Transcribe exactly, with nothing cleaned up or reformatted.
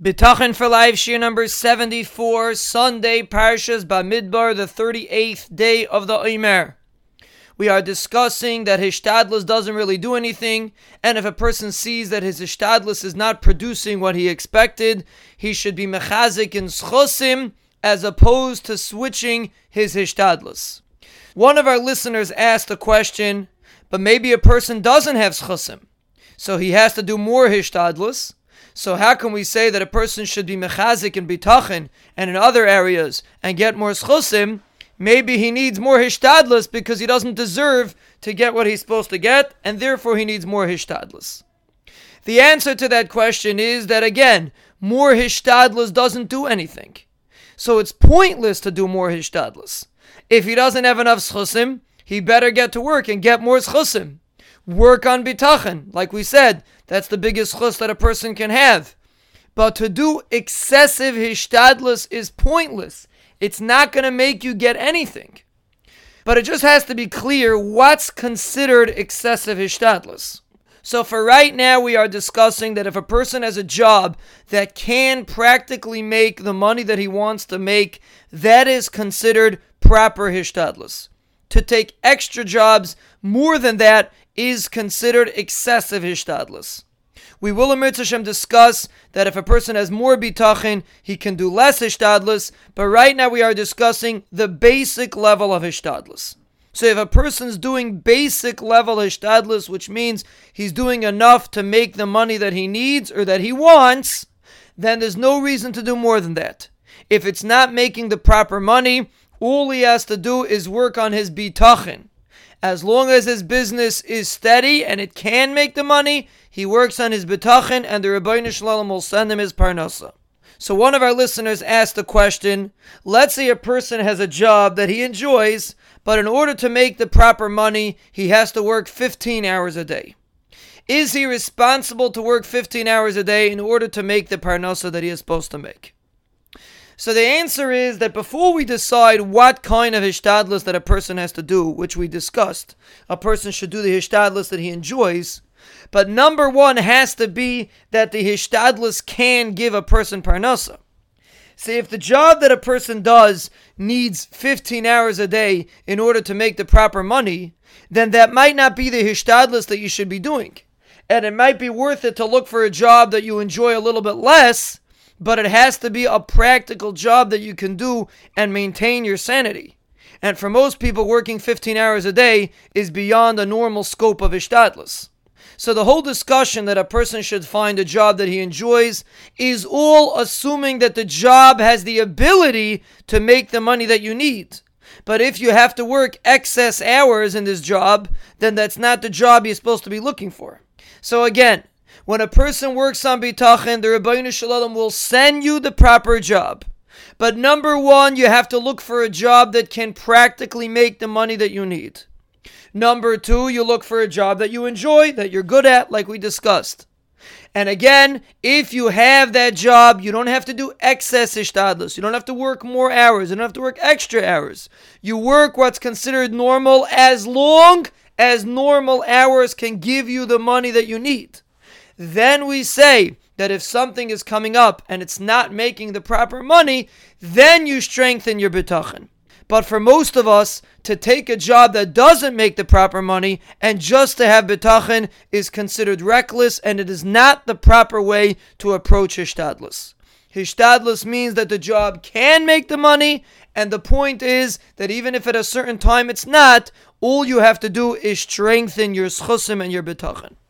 Bitachon for Life, Shir number seventy-four, Sunday, Parshas Bamidbar, the thirty-eighth day of the Omer. We are discussing that Hishtadlus doesn't really do anything, and if a person sees that his Hishtadlus is not producing what he expected, he should be mechazik in schusim as opposed to switching his Hishtadlus. One of our listeners asked a question, but maybe a person doesn't have schusim, so he has to do more Hishtadlus. So how can we say that a person should be mechazik in bitachon and in other areas and get more schusim? Maybe he needs more hishtadlus because he doesn't deserve to get what he's supposed to get, and therefore he needs more hishtadlus. The answer to that question is that, again, more hishtadlus doesn't do anything. So it's pointless to do more hishtadlus. If he doesn't have enough schusim, he better get to work and get more schusim. Work on bitachon. Like we said, that's the biggest chus that a person can have. But to do excessive hishtadlus is pointless. It's not going to make you get anything. But it just has to be clear what's considered excessive hishtadlus. So for right now, we are discussing that if a person has a job that can practically make the money that he wants to make, that is considered proper hishtadlus. To take extra jobs more than that is considered excessive hishtadlus. We will in Mitzvah Hashem discuss that if a person has more bitachon, he can do less hishtadlus, but right now we are discussing the basic level of hishtadlus. So if a person's doing basic level hishtadlus, which means he's doing enough to make the money that he needs or that he wants, then there's no reason to do more than that. If it's not making the proper money, all he has to do is work on his bitachon. As long as his business is steady and it can make the money, he works on his bitachon and the Rebbeinu Shalom will send him his parnasa. So one of our listeners asked the question, let's say a person has a job that he enjoys, but in order to make the proper money, he has to work fifteen hours a day. Is he responsible to work fifteen hours a day in order to make the parnasa that he is supposed to make? So the answer is that before we decide what kind of hishtadlus that a person has to do, which we discussed, a person should do the hishtadlus that he enjoys, but number one has to be that the hishtadlus can give a person parnasa. See, if the job that a person does needs fifteen hours a day in order to make the proper money, then that might not be the hishtadlus that you should be doing. And it might be worth it to look for a job that you enjoy a little bit less, but it has to be a practical job that you can do and maintain your sanity. And for most people, working fifteen hours a day is beyond the normal scope of hishtadlus. So the whole discussion that a person should find a job that he enjoys is all assuming that the job has the ability to make the money that you need. But if you have to work excess hours in this job, then that's not the job you're supposed to be looking for. So again, when a person works on bitachon, the Rebbeinu Shalom will send you the proper job. But number one, you have to look for a job that can practically make the money that you need. Number two, you look for a job that you enjoy, that you're good at, like we discussed. And again, if you have that job, you don't have to do excess hishtadlus. You don't have to work more hours. You don't have to work extra hours. You work what's considered normal as long as normal hours can give you the money that you need. Then we say that if something is coming up and it's not making the proper money, then you strengthen your bitachon. But for most of us, to take a job that doesn't make the proper money and just to have bitachon is considered reckless, and it is not the proper way to approach hishtadlus. Hishtadlus means that the job can make the money, and the point is that even if at a certain time it's not, all you have to do is strengthen your schusim and your bitachon.